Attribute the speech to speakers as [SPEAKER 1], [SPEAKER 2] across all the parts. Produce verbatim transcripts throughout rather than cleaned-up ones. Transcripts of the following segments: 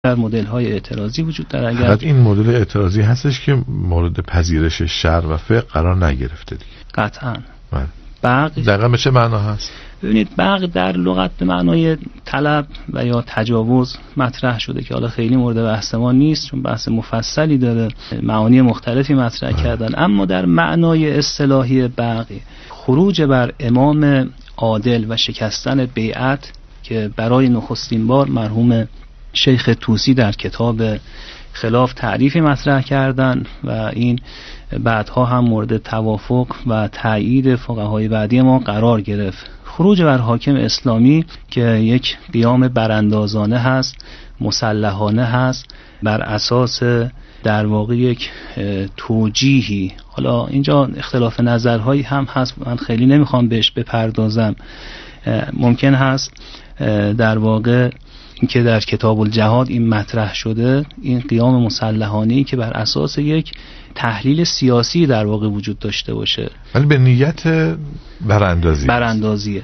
[SPEAKER 1] در مدل‌های اعتراضی وجود داره. اگر
[SPEAKER 2] حتی این مدل اعتراضی هستش که مورد پذیرش شرع و فقه قرار نگرفته دیگه.
[SPEAKER 1] قطعاً.
[SPEAKER 2] بله.
[SPEAKER 1] بغی
[SPEAKER 2] دقیقاً به چه معنا هست؟
[SPEAKER 1] ببینید بغی در لغت به معنای طلب و یا تجاوز مطرح شده که حالا خیلی مورد بحث ما نیست چون بحث مفصلی داره، معانی مختلفی مطرح کردن. اما در معنای اصطلاحی بغی خروج بر امام عادل و شکستن بیعت که برای نخستین بار مرحوم شیخ طوسی در کتاب خلاف تعریفی مطرح کردن و این بعدها هم مورد توافق و تایید فقهای بعدی ما قرار گرفت. خروج بر حاکم اسلامی که یک قیام براندازانه هست، مسلحانه هست، بر اساس در واقع یک توجیهی. حالا اینجا اختلاف نظرهایی هم هست، من خیلی نمیخوام بهش بپردازم. ممکن هست در واقع اینکه در کتاب الجهاد این مطرح شده، این قیام مسلحانه‌ای که بر اساس یک تحلیل سیاسی در واقع وجود داشته باشه،
[SPEAKER 2] ولی به نیت براندازی
[SPEAKER 1] براندازیه.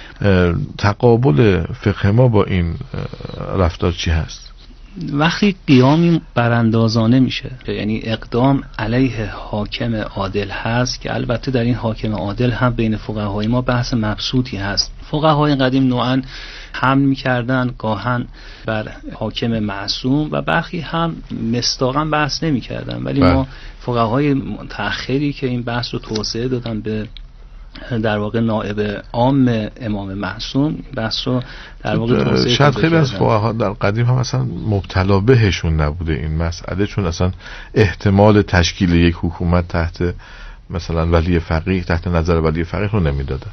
[SPEAKER 2] تقابل فقه ما با این رفتار چی هست؟
[SPEAKER 1] وقتی قیامی براندازانه میشه، یعنی اقدام علیه حاکم عادل هست که البته در این حاکم عادل هم بین فقهای ما بحث مبسوطی هست. فقهای قدیم نوعاً حمل میکردن گاهن بر حاکم معصوم و برخی هم مصداقاً بحث نمیکردن، ولی
[SPEAKER 2] بله.
[SPEAKER 1] ما فقهای متأخری که این بحث رو توسعه دادن به در واقع نائب عام امام معصوم، بحث رو در واقع توسعه
[SPEAKER 2] شاید خیلی از فقها در قدیم هم اصلا مبتلا بهشون نبوده این مسئله، چون اصلا احتمال تشکیل یک حکومت تحت مثلا ولی فقیه، تحت نظر ولی فقیه رو نمیدادن.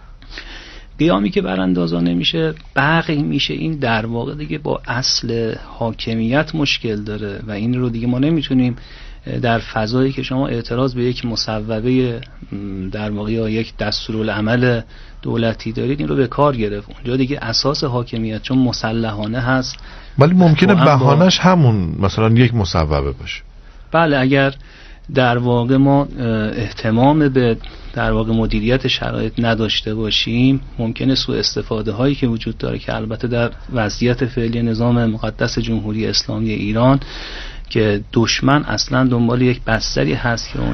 [SPEAKER 1] قیامی که براندازانه میشه، بغی میشه، این در واقع دیگه با اصل حاکمیت مشکل داره و این رو دیگه ما نمیتونیم در فضایی که شما اعتراض به یک مصوبه در واقع یا یک دستورالعمل دولتی دارید این رو به کار گرفت. اونجا دیگه اساس حاکمیت چون مسلحانه هست،
[SPEAKER 2] ولی ممکنه بهانش همون مثلا یک مصوبه باشه.
[SPEAKER 1] بله، اگر در واقع ما اهتمام به در واقع مدیریت شرایط نداشته باشیم، ممکنه سوء استفاده هایی که وجود داره که البته در وضعیت فعلی نظام مقدس جمهوری اسلامی ایران که دشمن اصلا دنبال یک بستری هست که اون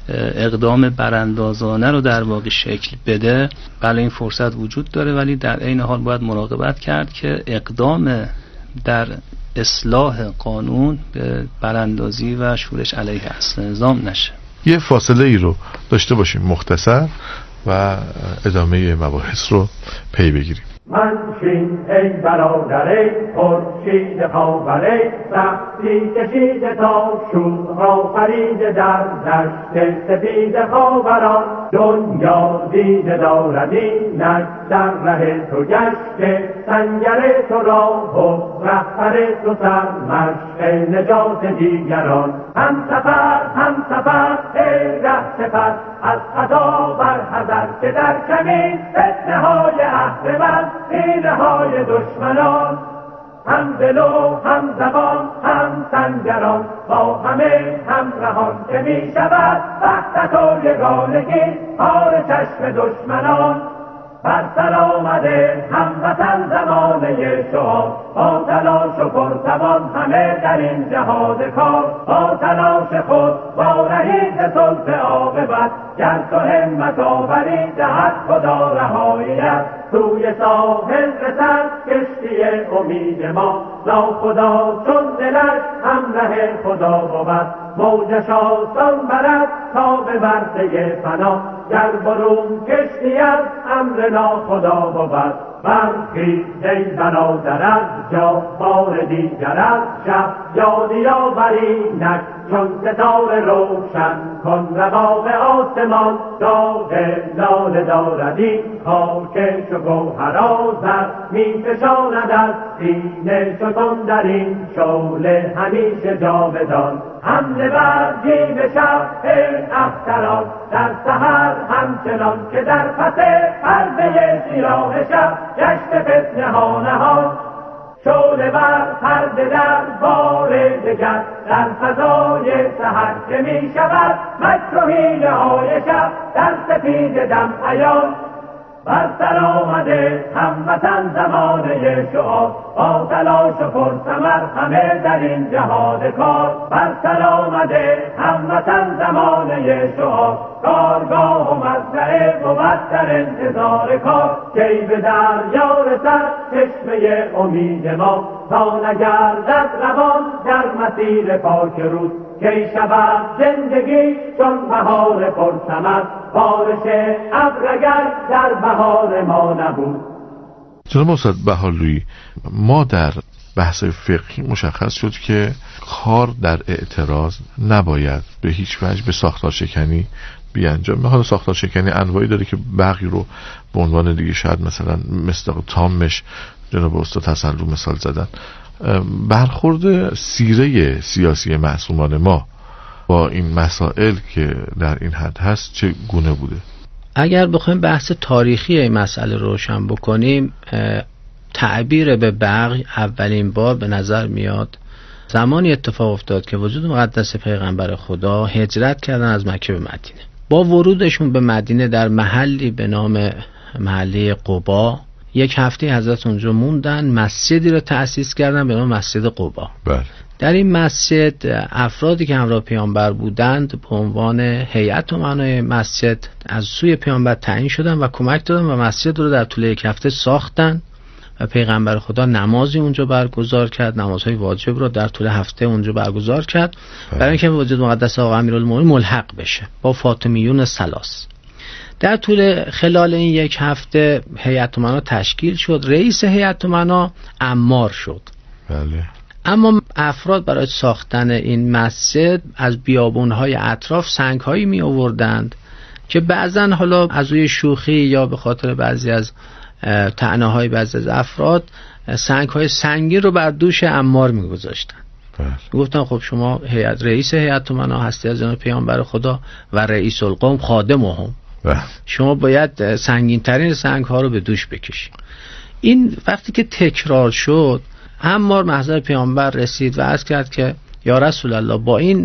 [SPEAKER 1] اقدام براندازانه رو در واقع شکل بده، بله این فرصت وجود داره، ولی در عین حال باید مراقبت کرد که اقدام در اصلاح قانون به براندازی و شورش علیه اصل نظام نشه.
[SPEAKER 2] یه فاصله ای رو داشته باشیم مختصر و ادامه مباحث رو پی بگیریم.
[SPEAKER 3] منشین ای برادر خورشید خاور، سختی کشیده تا شور خرید در دشت سپید خاوران. دنیا دیده دارد اینک در ره تو گشته، سنگر تو راه و رهبر تو سر مشق نجات دیگران. هم سفر هم سفر ای ره سپر، از خطا بر حذر که در کمین فتنه های اهرمن، حیله های دشمنان. هم دل و هم زبان هم سنگران، با همه همراهان که می شود وحدت و یگانگی کار چشم دشمنان. بر سر آمده هموطن زمانه شما، با تلاش و پرتوان همه در این جهاد کار. با تلاش خود با رهید صلح عاقبت، گر تو همت آوری دهد خدا رهاییت. سوی ساحل رسد کشتی امید ما، ناخدا چون دلش همراه خدا بود. موجش آسان برد تا به ورطه فنا، گر برون کشتی از امر ناخدا بود. برخیز ای برادر از جا بار دیگر از شب، یادی آوری نک چون ستاره روشن کن رقاق آسمان. داغ لاله دارد این خاک چو گوهر آذر، می فشاند از سینه ستون در این شعله همیشه جاودان. حمله بر جیم شب ای اختران، در سحر همچنان که در پس پرده سیاه شب گشت فتنه ها نهان. شعله بر پرده در بار دگر، در فضای سحر که می شود مکر و حیله های شب، در سپید دم عیان. بر سر آمده هموطن زمانه شعار، با تلاش و پرثمر همه در این جهاد کار. بر سر آمده هموطن زمانه شعار، کارگاه و مزرعه بود در انتظار کار. کی به دریا رسد چشمه امید ما، تا نگردد روان در مسیر پاک رود. کی شود زندگی چون بهار پرثمر، بارش ابر اگر در بهار ما نبود.
[SPEAKER 2] جناب استاد بهارلویی، ما در بحث فقهی مشخص شد که کار در اعتراض نباید به هیچ وجه به ساختار شکنی بیانجام. حالا ساختار شکنی انواعی داره که بقیه رو به عنوان دیگه شاید مثلا مصداق تامش جناب استاد تسلو مثال زدن. برخورد سیره سیاسی معصومان ما با این مسائل که در این حد هست چه گونه بوده؟
[SPEAKER 4] اگر بخوایم بحث تاریخی این مسئله روشن بکنیم، تعبیر به بغی اولین بار به نظر میاد زمانی اتفاق افتاد که وجود مقدس پیغمبر خدا هجرت کردن از مکه به مدینه. با ورودشون به مدینه در محلی به نام محله قبا، یک هفته حضرت اونجا موندن، مسجدی رو تأسیس کردن به نام مسجد قبا.
[SPEAKER 2] بله.
[SPEAKER 4] در این مسجد افرادی که همراه پیامبر بودند به عنوان هیئت امنای مسجد از سوی پیامبر تعیین شدن و کمک دادن و مسجد رو در طول یک هفته ساختن و پیغمبر خدا نمازی اونجا برگزار کرد، نمازهای واجب رو در طول هفته اونجا برگزار کرد برای اینکه وجود مقدس آقا امیرالمومنین ملحق بشه با فاطمیون ثلاث. در طول خلال این یک هفته هیئت امنا تشکیل شد. رئیس هیئت امنا عمار شد.
[SPEAKER 2] بله.
[SPEAKER 4] اما افراد برای ساختن این مسجد از بیابون‌های اطراف سنگ‌هایی می آوردند که بعضن حالا از روی شوخی یا به خاطر بعضی از طعنه‌های بعضی از افراد سنگ‌های سنگین رو بر دوش عمار می‌گذاشتن. گفتن خب شما هیئت رئیس هیئت امنا هستی از جناب پیامبر خدا و رئیس القوم خادمهم، شما باید سنگین ترین سنگ ها رو به دوش بکشید. این وقتی که تکرار شد، عمار محضر پیامبر رسید و عرض کرد که یا رسول الله، با این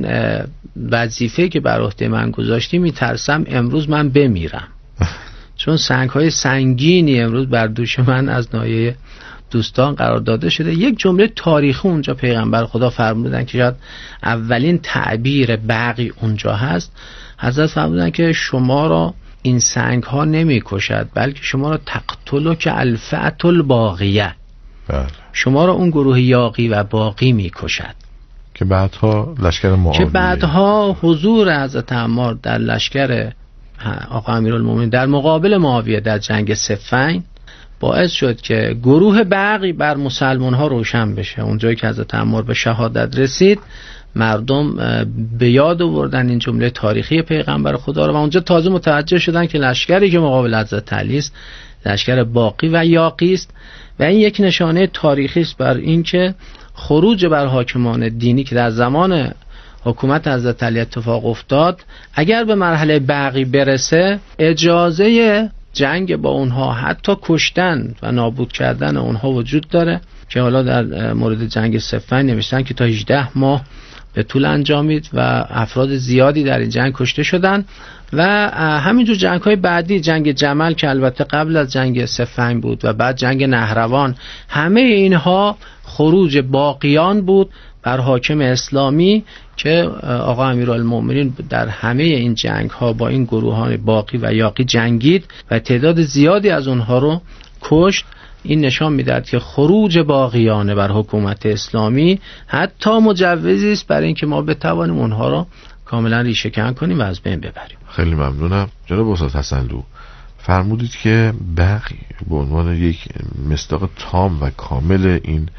[SPEAKER 4] وظیفه که بر عهده من گذاشتی میترسم امروز من بمیرم، چون سنگ های سنگینی امروز بر دوش من از ناحیه دوستان قرار داده شده. یک جمله تاریخی اونجا پیغمبر خدا فرمودن که شاید اولین تعبیر بقی اونجا هست. حضرت فرمودن که شما را این سنگ ها نمی کشد، بلکه شما را تقتلو که الفئة الباقیه، شما را اون گروه یاغی و باقی می کشد
[SPEAKER 2] که بعدها لشکر معاویه،
[SPEAKER 4] که بعدها حضور حضرت عمار در لشکر آقا امیرالمومنین در مقابل معاویه در جنگ صفین باعث شد که گروه بقی بر مسلمان ها روشن بشه. اونجایی که حضرت عمار به شهادت رسید، مردم به یاد آوردن این جمله تاریخی پیغمبر خدا رو و اونجا تازه متوجه شدن که لشکری که مقابل حضرت علی است لشکر باقی و یاقی است و این یک نشانه تاریخی است بر اینکه خروج بر حاکمان دینی که در زمان حکومت حضرت علی اتفاق افتاد، اگر به مرحله بقی برسه اجازه جنگ با اونها، حتی کشتن و نابود کردن اونها وجود داره که حالا در مورد جنگ صفین نوشتن که تا هجده ماه به طول انجامید و افراد زیادی در این جنگ کشته شدن. و همینجور جنگ های بعدی، جنگ جمل که البته قبل از جنگ صفین بود و بعد جنگ نهروان، همه اینها خروج باقیان بود بر حاکم اسلامی که آقا امیرالمومنین در همه این جنگ ها با این گروهان باقی و یاقی جنگید و تعداد زیادی از اونها رو کشت. این نشان میدهد که خروج باقیانه بر حکومت اسلامی حتی مجوزی است برای اینکه ما بتوانیم اونها رو کاملا ریشه کن کنیم و از بین ببریم.
[SPEAKER 2] خیلی ممنونم. جناب استاد حسنلو، فرمودید که بقی به عنوان یک مصداق تام و کامل این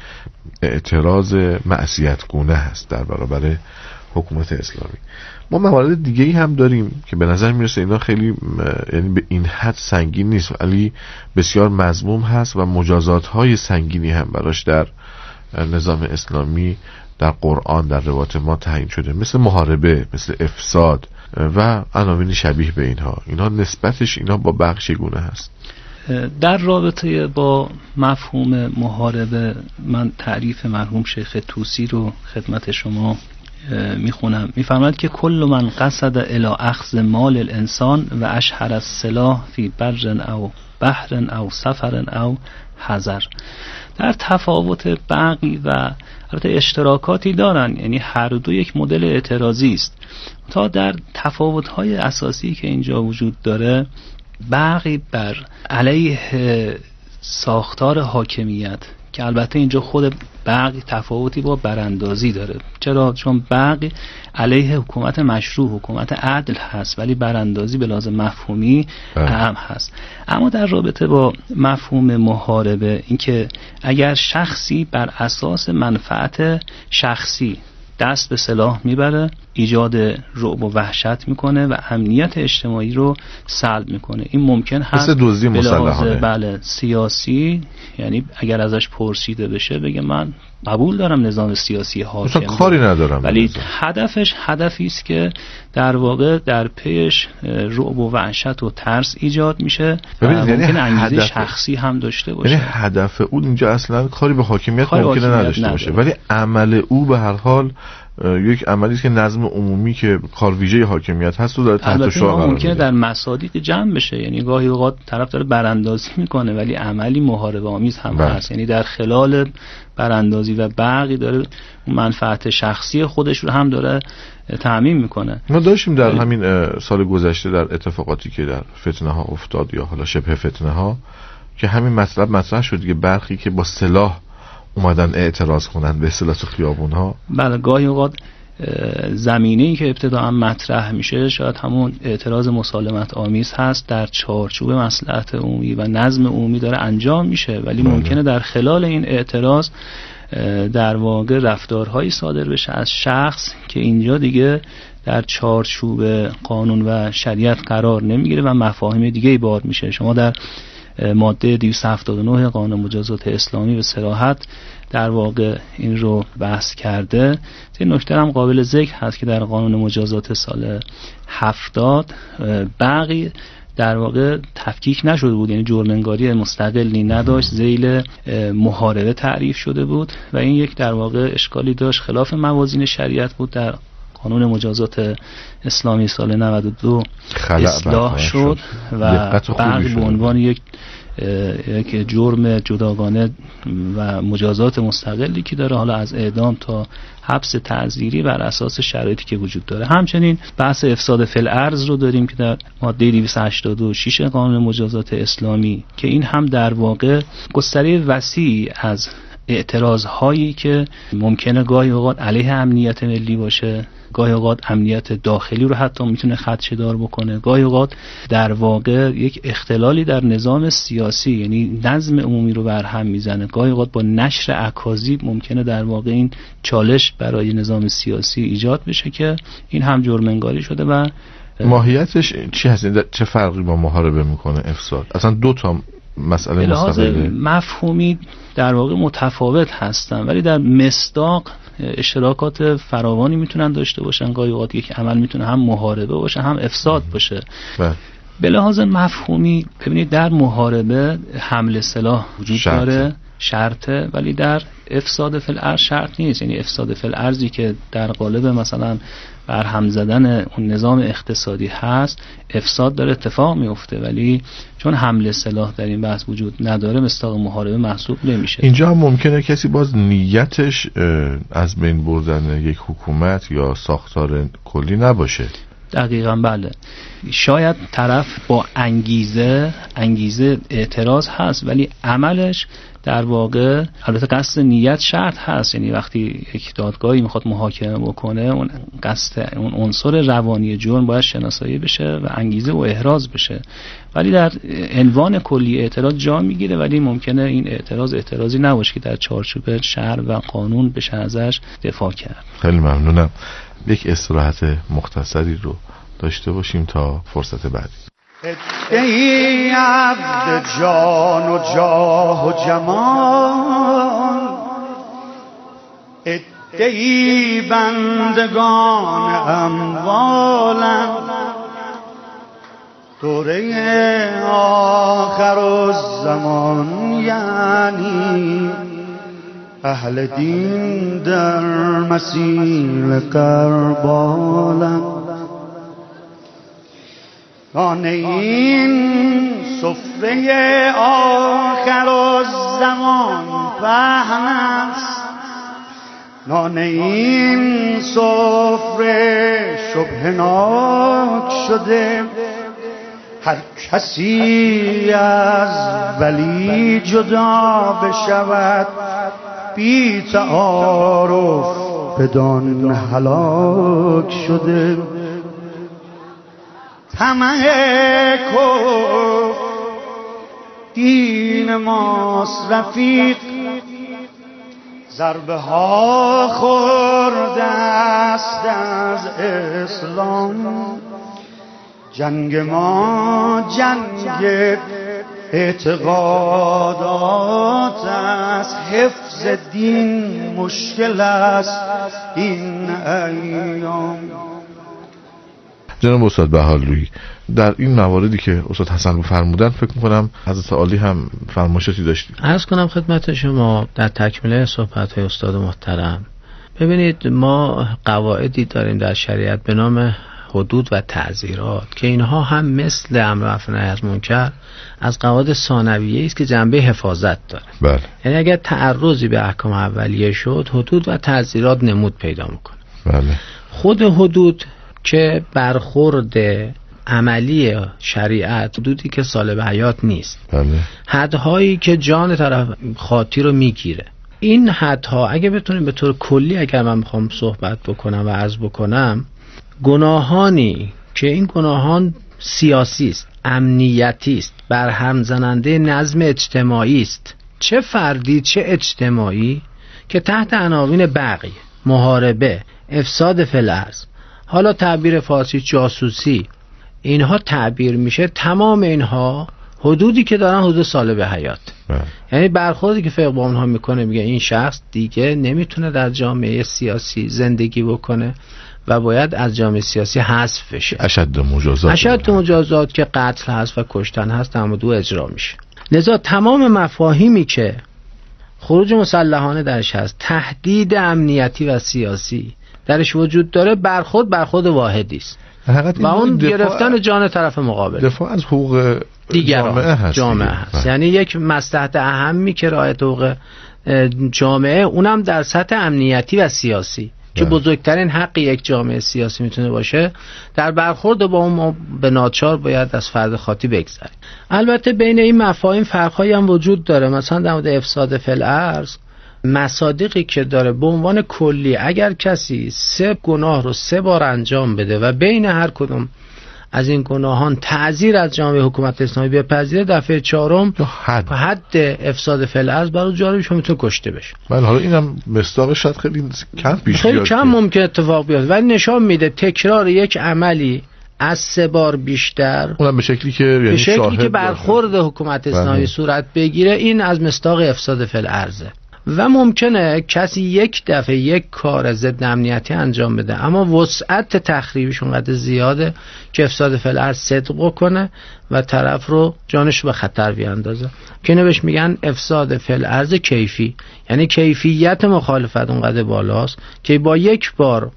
[SPEAKER 2] اعتراض معصیتگونه هست در برابر حکومت اسلامی. ما موارد دیگه‌ای هم داریم که به نظر میرسه اینا خیلی یعنی به این حد سنگین نیست ولی بسیار مذموم هست و مجازات‌های سنگینی هم براش در نظام اسلامی در قرآن در روایات ما تعیین شده، مثل محاربه، مثل افساد و عناوین شبیه به اینها. اینها نسبتش اینا با بقی چگونه هست؟
[SPEAKER 1] در رابطه با مفهوم محاربه من تعریف مرحوم شیخ طوسی رو خدمت شما میخونم. میفرماید که کل من قصد الی اخذ مال الانسان و اشهر السلاح فی بر او بحر او سفر او حضر. در تفاوت بقی و البته اشتراکاتی دارن، یعنی هر دو یک مدل اعتراضی است، تا در تفاوت‌های اساسی که اینجا وجود داره، بقی بر علیه ساختار حاکمیت، که البته اینجا خود بقی تفاوتی با براندازی داره. چرا؟ چون بقی علیه حکومت مشروع، حکومت عدل هست، ولی براندازی به لحاظ مفهومی اهم هست. اما در رابطه با مفهوم محاربه، اینکه اگر شخصی بر اساس منفعت شخصی دست به سلاح میبره، ایجاد رعب و وحشت میکنه و امنیت اجتماعی رو سلب میکنه، این ممکن هست به لحاظ بله سیاسی، یعنی اگر ازش پرسیده بشه بگه من قبول دارم نظام سیاسی حاکم،
[SPEAKER 2] کاری ندارم،
[SPEAKER 1] ولی بزن. هدفش هدفی است که در واقع در پیش رعب و وحشت و ترس ایجاد میشه و ممکن یعنی انگیزه شخصی هم داشته باشه.
[SPEAKER 2] یعنی هدف اون اینجا اصلا کاری به حاکمیت ممکنه نداشته نداره. باشه، ولی عمل او به هر حال یک عملی است که نظم عمومی که کار ویژه حاکمیت هست رو داره تحت شعار قرار میده.
[SPEAKER 1] ممکنه در مصادیق جمع بشه، یعنی گاهی اوقات طرف داره براندازی میکنه ولی عملی محاربه آمیز هم بله. هست، یعنی در خلال براندازی و بقی داره منفعت شخصی خودش رو هم داره تامین میکنه.
[SPEAKER 2] ما داشتیم در همین سال گذشته در اتفاقاتی که در فتنه ها افتاد یا حالا شبه فتنه ها که همین مطلب مطرح شد که برخی که با سلاح اومدن اعتراض کنن به اصطلاح تو خیابون ها.
[SPEAKER 1] بله، گاهی اوقات زمینه‌ای که ابتداء مطرح میشه شاید همون اعتراض مسالمت آمیز هست، در چارچوب مصلحت عمومی و نظم عمومی داره انجام میشه، ولی بله. ممکنه در خلال این اعتراض در واقع رفتارهایی صادر بشه از شخص که اینجا دیگه در چارچوب قانون و شریعت قرار نمیگیره و مفاهیم دیگه ای بار میشه. شما در ماده دویست و هفتاد و نه قانون مجازات اسلامی به صراحت در واقع این رو بحث کرده. این نکته هم قابل ذکر هست که در قانون مجازات سال هفتاد بقی در واقع تفکیک نشده بود، یعنی جرم انگاری مستقلی نداشت، ذیل محاربه تعریف شده بود و این یک در واقع اشکالی داشت، خلاف موازین شریعت بود. در قانون مجازات اسلامی سال نود و دو اصلاح شد و بقی به عنوان یک یک جرم جداگانه و مجازات مستقلی که داره، حالا از اعدام تا حبس تعزیری بر اساس شرایطی که وجود داره. همچنین بحث افساد فی الارض رو داریم که در ماده دویست و هشتاد و شش قانون مجازات اسلامی که این هم در واقع گستره وسیعی از اعتراض هایی که ممکنه گاهی اوقات علیه امنیت ملی باشه، گاهی اوقات امنیت داخلی رو حتی میتونه خدشه‌دار بکنه، گاهی اوقات در واقع یک اختلالی در نظام سیاسی یعنی نظم عمومی رو برهم میزنه، گاهی اوقات با نشر اکاذیب ممکنه در واقع این چالش برای نظام سیاسی ایجاد بشه که این هم جرم انگاری شده. و
[SPEAKER 2] ماهیتش چی هست؟ چه فرقی با محاربه میکنه افساد؟ اصلا دو تا مسئله مستقله
[SPEAKER 1] مفهومی در واقع متفاوت هستن ولی در مصداق اشتراکات فراوانی میتونن داشته باشن. گاهی اوقات یک عمل میتونه هم محاربه باشه هم افساد باشه.
[SPEAKER 2] بله.
[SPEAKER 1] به لحاظ مفهومی ببینید در محاربه حمل سلاح وجود شرطه. داره شرطه، ولی در افساد فی الارض شرط نیست. یعنی افساد فی الارضی که در قالب مثلا برهم زدن اون نظام اقتصادی هست افساد داره اتفاق میفته، ولی چون حمل سلاح در این بحث وجود نداره مصداق محاربه محسوب نمیشه.
[SPEAKER 2] اینجا هم ممکنه کسی باز نیتش از بین بردن یک حکومت یا ساختار کلی نباشه.
[SPEAKER 1] دقیقاً بله، شاید طرف با انگیزه انگیزه اعتراض هست ولی عملش در واقع البته قصد نیت شرط هست، یعنی وقتی یک دادگاهی میخواد محاکمه بکنه اون قصد اون عنصر روانی جرم باید شناسایی بشه و انگیزه و احراز بشه، ولی در عنوان کلی اعتراض جا میگیره ولی ممکنه این اعتراض اعتراضی نباشه که در چارچوب شرع و قانون بشه ازش دفاع کرد.
[SPEAKER 2] خیلی ممنونم. یک استراحت مختصری رو داشته باشیم تا فرصت بعدی.
[SPEAKER 5] ای عبد جان و جاه و جمال، ای بندگان اموالم، دوره آخر الزمان یعنی اهل دین در مسیل کربالم. نان این سفره آخر الزمان پهن است، نان این سفره شبهناک شده. هر کسی از ولی جدا بشود، بی تعارف بدان هلاک شده. طمع کفر دین ماست رفیق، ضربه ها خورده است از اسلام. جنگ ما جنگ اعتقادات است، حفظ دین مشکل است این ایام.
[SPEAKER 2] جناب استاد بهالویی، در این مواردی که استاد حسن فرمودن فکر می‌کنم حضرت عالی هم فرمایشاتی داشتید.
[SPEAKER 4] عرض کنم خدمت شما در تکمیل صحبت‌های استاد محترم، ببینید ما قواعدی داریم در شریعت به نام حدود و تعزیرات که اینها هم مثل امر معروف و نهی از منکر از قواعد ثانویه است که جنبه حفاظت داره.
[SPEAKER 2] بله.
[SPEAKER 4] یعنی اگر تعرضی به احکام اولیه شد، حدود و تعزیرات نمود پیدا میکنه.
[SPEAKER 2] بله.
[SPEAKER 4] خود حدود که برخورد عملی شریعت، حدودی که سالب حیات نیست.
[SPEAKER 2] بله.
[SPEAKER 4] حدهایی که جان طرف خاطی رو میگیره. این حدها اگه بتونیم به طور کلی، اگر من میخوام صحبت بکنم و عرض بکنم، گناهانی که این گناهان سیاسی است، امنیتی است، برهم زننده نظم اجتماعی است، چه فردی چه اجتماعی، که تحت عناوین بغی، محاربه، افساد فی الارض، حالا تعبیر فارسی جاسوسی، اینها تعبیر میشه. تمام اینها حدودی که دارن حدود سالب حیات. یعنی برخوردی که فقه با اونها میکنه، میگه این شخص دیگه نمیتونه در جامعه سیاسی زندگی بکنه و باید از جامعه سیاسی حذف بشه.
[SPEAKER 2] اشد مجازات
[SPEAKER 4] اشد مجازات که قتل هست و کشتن هست در مورد او اجرا میشه. لذا تمام مفاهیمی که خروج مسلحانه درش هست، تهدید امنیتی و سیاسی درش وجود داره، برخورد برخورد واحدی است و اون گرفتن جان طرف مقابل،
[SPEAKER 2] دفاع از حقوق
[SPEAKER 4] دیگران
[SPEAKER 2] جامعه هست,
[SPEAKER 4] جامعه هست. یعنی یک مصلحت اهمی که رعایت حقوق جامعه، اونم در سطح امنیتی و سیاسی که بزرگترین حق یک جامعه سیاسی میتونه باشه، در برخورد با اون ما به ناچار باید از فرد خاطی بگذاریم. البته بین این مفاهیم فرق‌هایی هم وجود داره. مثلا در مورد افساد فی الارض، مصادیقی که داره به عنوان کلی، اگر کسی سه گناه رو سه بار انجام بده و بین هر کدوم از این گناهان تعزیر از جامعه حکومت اسلامی بپذیره، دفعه چهارم حد, حد افساد فی الارض برای جاری بشه، میتونه کشته بشه.
[SPEAKER 2] بله، حالا اینم مصداقش شاید خیلی کم پیش
[SPEAKER 4] خیلی
[SPEAKER 2] بیاد،
[SPEAKER 4] کم ممکن اتفاق بیاد، ولی نشان میده تکرار یک عملی از سه بار بیشتر،
[SPEAKER 2] اونم به شکلی که یعنی
[SPEAKER 4] به شکلی که برخورد
[SPEAKER 2] باشه.
[SPEAKER 4] حکومت اسلامی صورت بگیره، این از مصداق افساد فی الارض. و ممکنه کسی یک دفعه یک کار ضد امنیتی انجام بده، اما وسعت تخریبش اونقدر زیاده که افساد فی الارض صدق بکنه و طرف رو جانش به خطر بیاندازه، که اینو بهش میگن افساد فی الارض کیفی. یعنی کیفیت مخالفت اونقدر بالاست که با یک بار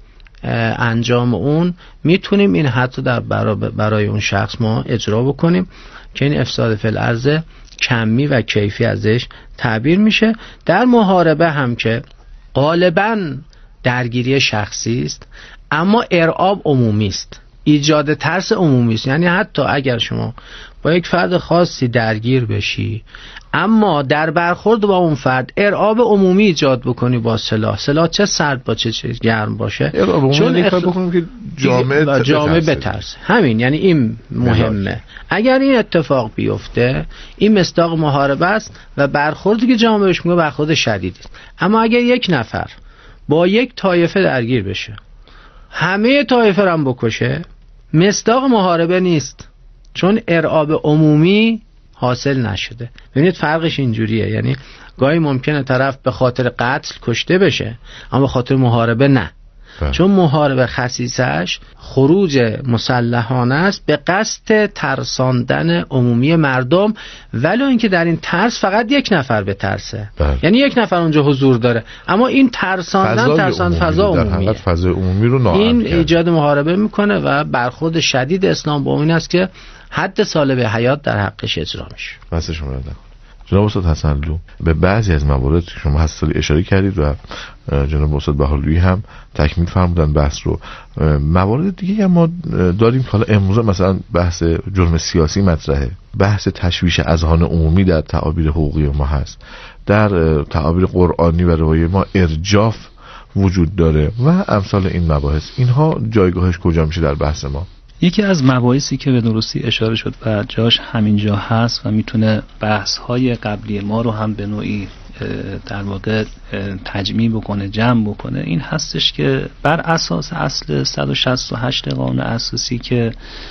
[SPEAKER 4] انجام اون میتونیم این حد رو در برای اون شخص ما اجرا بکنیم، که این افساد فی الارض کمی و کیفی ازش تعبیر میشه. در محاربه هم که غالباً درگیری شخصی است، اما ارعاب عمومی است، ایجاد ترس عمومی است. یعنی حتی اگر شما با یک فرد خاصی درگیر بشی، اما در برخورد با اون فرد ارعاب عمومی ایجاد بکنی با سلاح، سلاح چه سرد با چه گرم باشه،
[SPEAKER 2] چون اخ... بکنیم که جامعه
[SPEAKER 4] جامعه بترسه. همین، یعنی این مهمه. اگر این اتفاق بیفته، این مصداق محاربه است و برخوردی که جامعه بهش میگه برخورد شدیدی است. اما اگر یک نفر با یک طایفه درگیر بشه، همه طایفه رو هم بکشه، مصداق محاربه نیست، چون ارعاب عمومی حاصل نشده. ببینید فرقش اینجوریه. یعنی گاهی ممکنه طرف به خاطر قتل کشته بشه، اما به خاطر محاربه نه.
[SPEAKER 2] بله.
[SPEAKER 4] چون محاربه خصیصش خروج مسلحانه است به قصد ترساندن عمومی مردم، ولو اینکه در این ترس فقط یک نفر به ترسه،
[SPEAKER 2] بله.
[SPEAKER 4] یعنی یک نفر اونجا حضور داره، اما این ترساندن ترساند فضا عمومیه،
[SPEAKER 2] فضای عمومی رو ناامن
[SPEAKER 4] این
[SPEAKER 2] کرد.
[SPEAKER 4] ایجاد محاربه میکنه و برخورد شدید اسلام با این است که حد سالب حیات در حقش اجرا میشه.
[SPEAKER 2] بس شما رو جناب استاد حسن‌لو به بعضی از موارد شما حسالی اشاره کردید و جناب استاد بهارلویی هم تکمیل فرمودن بحث رو. موارد دیگه هم ما داریم که حالا امروز مثلا بحث جرم سیاسی مطرحه، بحث تشویش اذهان عمومی در تعابیر حقوقی ما هست، در تعابیر قرآنی و روایی ما ارجاف وجود داره و امثال این مباحث. اینها جایگاهش کجا میشه در بحث ما؟
[SPEAKER 1] یکی از مباحثی که به درستی اشاره شد و جاش همینجا هست و میتونه بحث‌های قبلی ما رو هم به نوعی در واقع تجمیع بکنه، جمع بکنه، این هستش که بر اساس اصل صد و شصت و هشت قانون اساسی که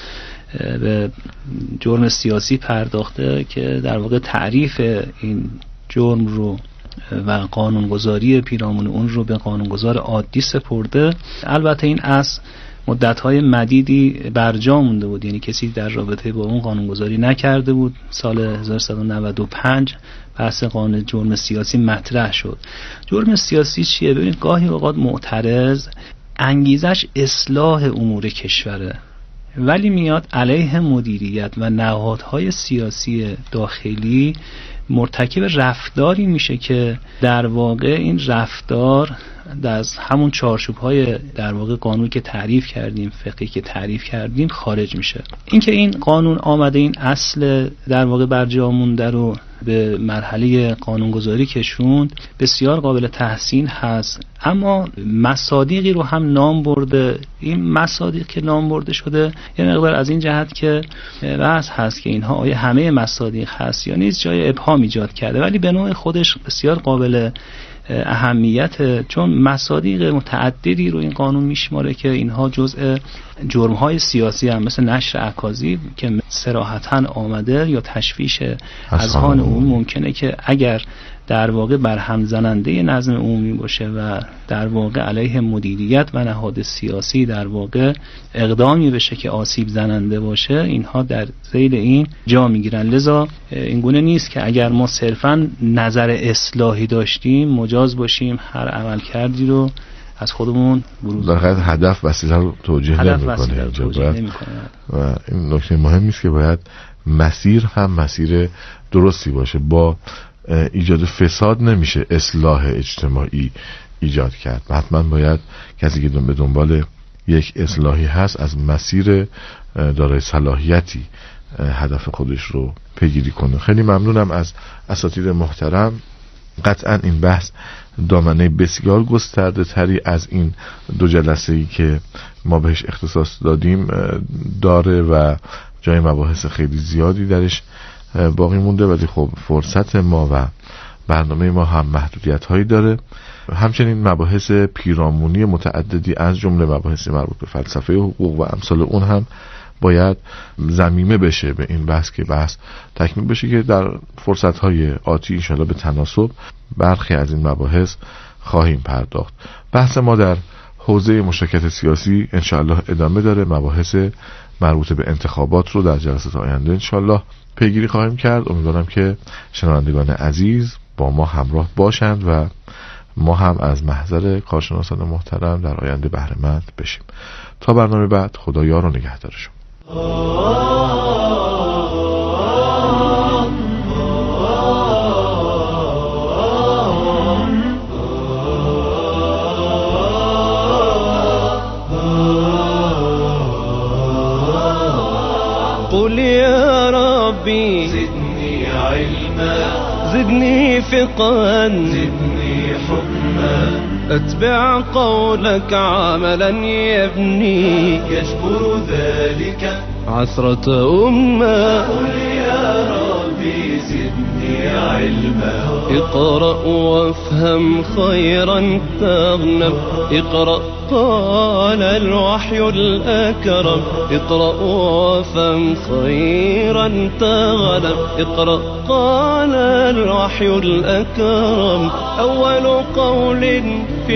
[SPEAKER 1] به جرم سیاسی پرداخته که در واقع تعریف این جرم رو و قانونگذاری پیرامون اون رو به قانونگذار عادی سپرده. البته این اصل مدت‌های مدیدی برجا مونده بود، یعنی کسی در رابطه با اون قانونگذاری نکرده بود. سال هزار و سیصد و نود و پنج بحث قانون جرم سیاسی مطرح شد. جرم سیاسی چیه؟ ببینید گاهی اوقات معترض انگیزش اصلاح امور کشوره، ولی میاد علیه مدیریت و نهادهای سیاسی داخلی مرتکب رفتاری میشه که در واقع این رفتار از همون چارچوب‌های در واقع قانون که تعریف کردیم، فقهی که تعریف کردیم خارج میشه. اینکه این قانون آمده این اصل در واقع برجا مونده رو به مرحله قانونگذاری کشوند بسیار قابل تحسین هست، اما مصادیقی رو هم نام برده. این مصادیق که نام برده شده یه مقدار از این جهت که بحث هست که اینها آیا همه مصادیق هست یا نیست، جای ابهام ایجاد کرده، ولی به نوع خودش بسیار قابل اهمیت، چون مصادیق متعددی رو این قانون میشماره که اینها جزء جرم‌های سیاسی هم، مثل نشر اکاذیب که صراحتاً آمده یا تشویش اذهان عمومی ممکنه که اگر در واقع برهم زننده نظم عمومی باشه و در واقع علیه مدیریت و نهاد سیاسی در واقع اقدامی بشه که آسیب زننده باشه، اینها در ذیل این جا میگیرن. لذا این گونه نیست که اگر ما صرفاً نظر اصلاحی داشتیم مجاز باشیم هر عمل کردی رو از خودمون بروز
[SPEAKER 2] در حقیقت هدف وسیله رو توجیه نمی‌کنه و این نکته مهمی است که باید مسیر هم مسیر درستی باشه. با ایجاد فساد نمیشه اصلاح اجتماعی ایجاد کرد، حتما باید کسی که به دنبال یک اصلاحی هست از مسیر دارای صلاحیتی هدف خودش رو پیگیری کنه. خیلی ممنونم از اساتید محترم. قطعا این بحث دامنه بسیار گسترده تری از این دو جلسه‌ای که ما بهش اختصاص دادیم داره و جای مباحث خیلی زیادی درش باقی مونده، ولی خب فرصت ما و برنامه ما هم محدودیت هایی داره. همچنین مباحث پیرامونی متعددی از جمله مباحث مربوط به فلسفه حقوق و امثال اون هم باید ضمیمه بشه به این بحث که بحث تکمیل بشه که در فرصت های آتی انشاءالله به تناسب برخی از این مباحث خواهیم پرداخت. بحث ما در حوزه مشارکت سیاسی انشاءالله ادامه داره. مباحث مربوط به انتخابات رو در جلسات آینده انشاءالله پیگیری خواهیم کرد. امیدوارم که شنوندگان عزیز با ما همراه باشند و ما هم از محضر کارشناسان محترم در آینده بهره مند بشیم. تا برنامه بعد، خدا یار و نگهدار شما.
[SPEAKER 6] قل يا ربي زدني علما زدني فقها زدني حكما أتبع قولك عملا يبني يجبر ذلك عثرة أمة. قل يا ربي زدني علما اقرأ وافهم خيرا تغنم اقرأ قال الوحي الأكرم اقرأ وافهم خيرا تغنم اقرأ قال الوحي الأكرم أول قول في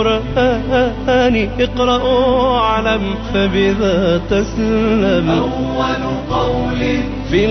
[SPEAKER 6] القرآن اقرأ واعلم فبذا تسلم أول قول في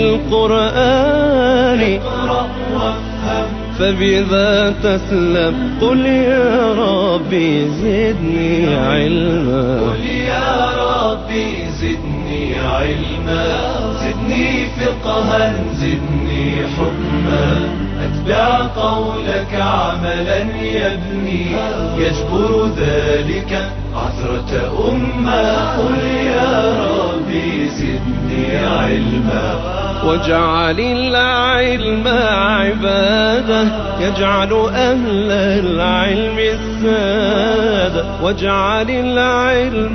[SPEAKER 6] القرآن اقرأ وافهم فبذا تسلم قل يا ربي زدني علما قل يا ربي زدني علما زدني فقها زدني حكما أتبع قولك عملا يبني يجبر ذلك عثرة أمة قل يا ربي زدني علما واجعل العلم عبادة يجعل أهل العلم السادة واجعل العلم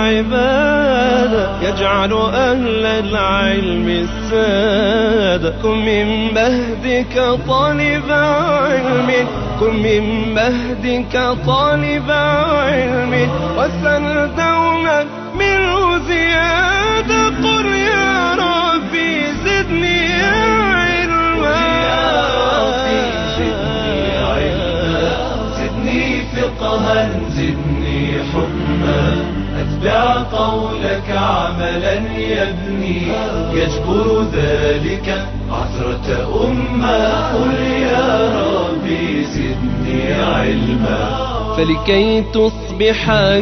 [SPEAKER 6] عبادة يجعل أهل العلم السادة كن من مهدك طالب علم كن من مهدك طالب علم واسأل دوما منه زيادة قل يا ربي زدني علما يا ربي زدني علما زدني فقها زدني حكما أتبع قولك عملا يبني يجبر ذلك عثرة أمة قل يا ربي زدني علما فلكي تصبح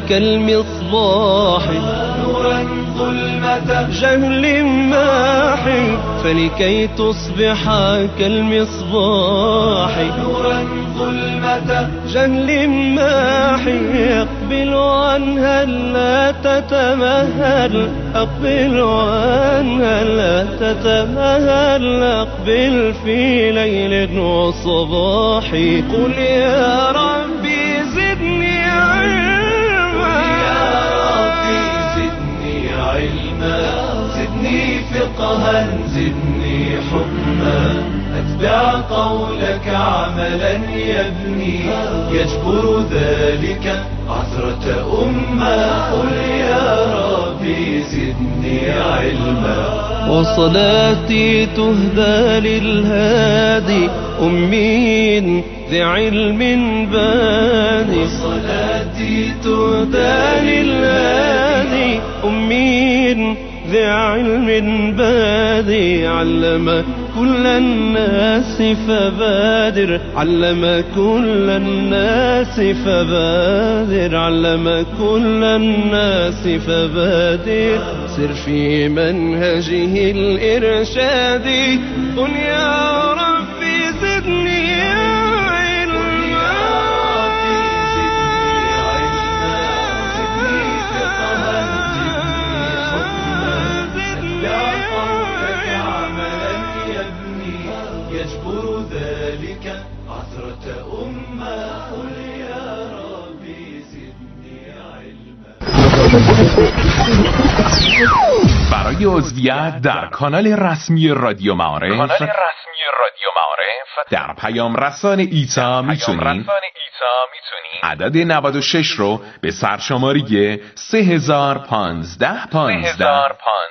[SPEAKER 6] كالمصباح نورا ظلمة جهل ماحي فلكي تصبح كالمصباح نورا ظلمة جهل ماحي أقبل عنها لا تتمهل أقبل عنها لا تتمهل أقبل في ليل وصباح قل يا ربي زدني علما يا ربي زدني علما زدني فقها زدني حكما أتبع قولك عملا يبني يجبر ذلك عثرة أمة قل يا ربي زدني علما وصلاتي تهدى للهادي أمين ذي علم بادي وصلاتي تهدى للهادي أمين ذي علم بادي علم كل الناس فبادر علم كل الناس فبادر علم كل الناس فبادر سر في منهجه الإرشاد قل يا ربي زدني
[SPEAKER 7] برای عضویت در کانال رسمی رادیو معارف کانال رسمی رادیو معارف در پیام رسان ایتا میتونید عدد نود و شش رو به سرشماری سه هزار و پانزده پانزده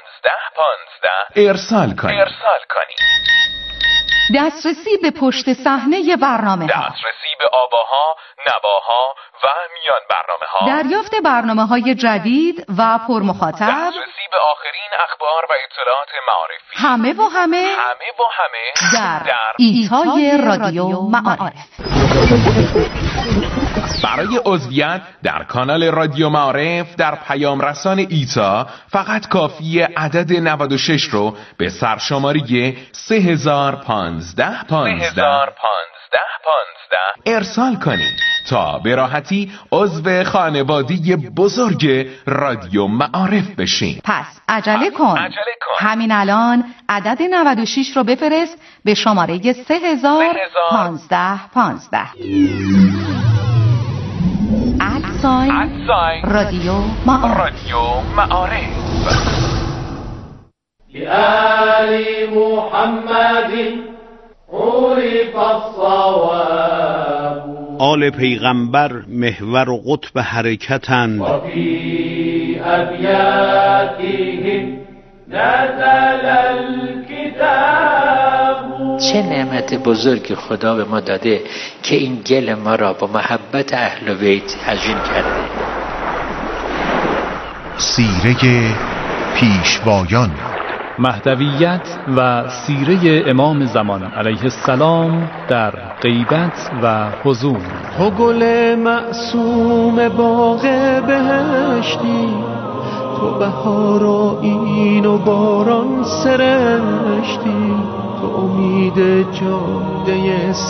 [SPEAKER 7] ارسال کنید ارسال کنید
[SPEAKER 8] دسترسی به پشت صحنه برنامه ها،
[SPEAKER 7] دسترسی به آواها، نواها و میان برنامه ها،
[SPEAKER 8] دریافت برنامه های جدید و پرمخاطب،
[SPEAKER 7] دسترسی به آخرین اخبار و اطلاعات معارفی،
[SPEAKER 8] همه و همه
[SPEAKER 7] همه و همه
[SPEAKER 8] در, در ایتای رادیو معارف.
[SPEAKER 7] برای عضویت در کانال رادیو معارف در پیام رسان ایتا فقط کافی عدد نود و شش رو به سرشماری سه هزار و پانزده پانزده ارسال کنید تا به راحتی عضو خانواده بزرگ رادیو معارف بشین.
[SPEAKER 8] پس عجله کن. عجله کن همین الان عدد نود و شش رو بفرست به شماره سه هزار و پانزده پانزده. ادساین رادیو معارف.
[SPEAKER 7] رادیو معارف.
[SPEAKER 9] بآل محمد عرف الصواب.
[SPEAKER 10] آل پیغمبر محور و قطب حرکتند.
[SPEAKER 9] و فی ابیاتهم نزل الکتاب.
[SPEAKER 11] چه نعمت بزرگی خدا به ما داده که این گل ما را با محبت اهل بیت هجین کرده.
[SPEAKER 12] سیره پیشوایان،
[SPEAKER 1] مهدویت و سیره امام زمان علیه السلام در غیبت و حضور.
[SPEAKER 6] تو گل معصوم باغ بهشتی، تو بهار آیین و باران سرشتی، تو امید جاده